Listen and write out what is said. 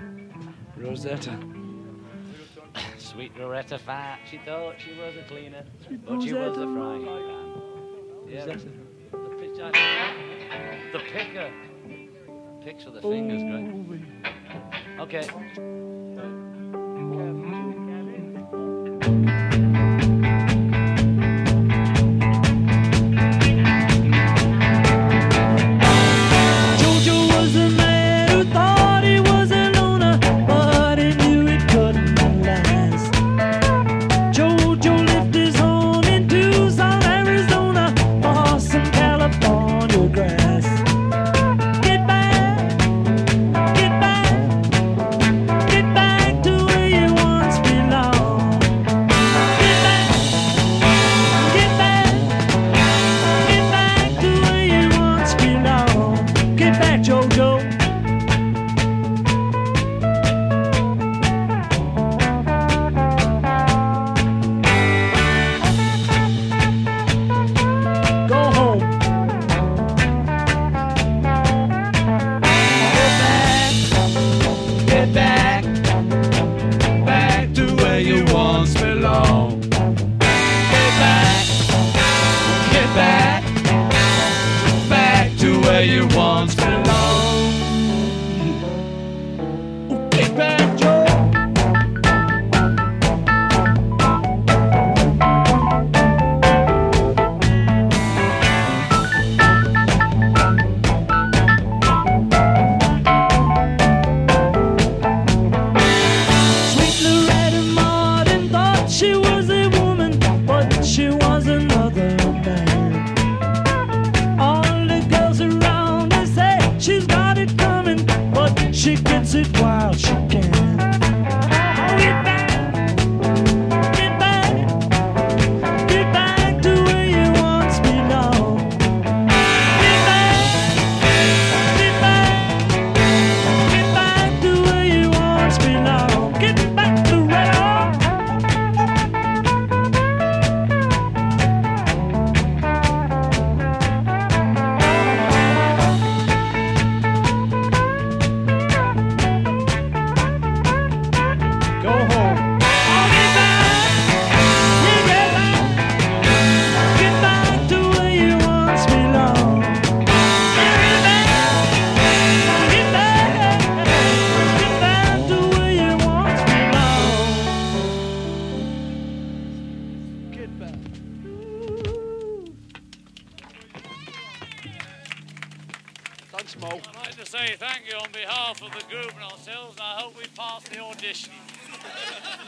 Rosetta. Sweet Loretta Fat, she thought she was a cleaner, Sweet but she was a Rosetta. frying pan. Yeah, Rosetta. the picker. Picks with the fingers, great. Okay. Jojo was a man who thought he was a loner, but he knew it couldn't last. Jojo left his home in Tucson, Arizona, for some California grass. Get back, get back, get back to where you once belonged. Get back, get back, get back to where you once belonged. Get back, Jojo. Go home. Get back, back to where you once belong. Get back, back to where you once belong. Get back, Joe. Sweet Loretta Martin thought she was a woman, but she was another man. All the girls around her say she's got it coming, but she gets it while she can. Get back, get back, get back to where you once belonged. Get back, get back, get back to where you once belonged. Get back to Red Hawk. Go home. Get back, get back to where you once belonged. Get back, get back to where you once belonged. Get back. Thanks, Mo. I'd like to say thank you on behalf of the group and ourselves, and I hope we pass the audition.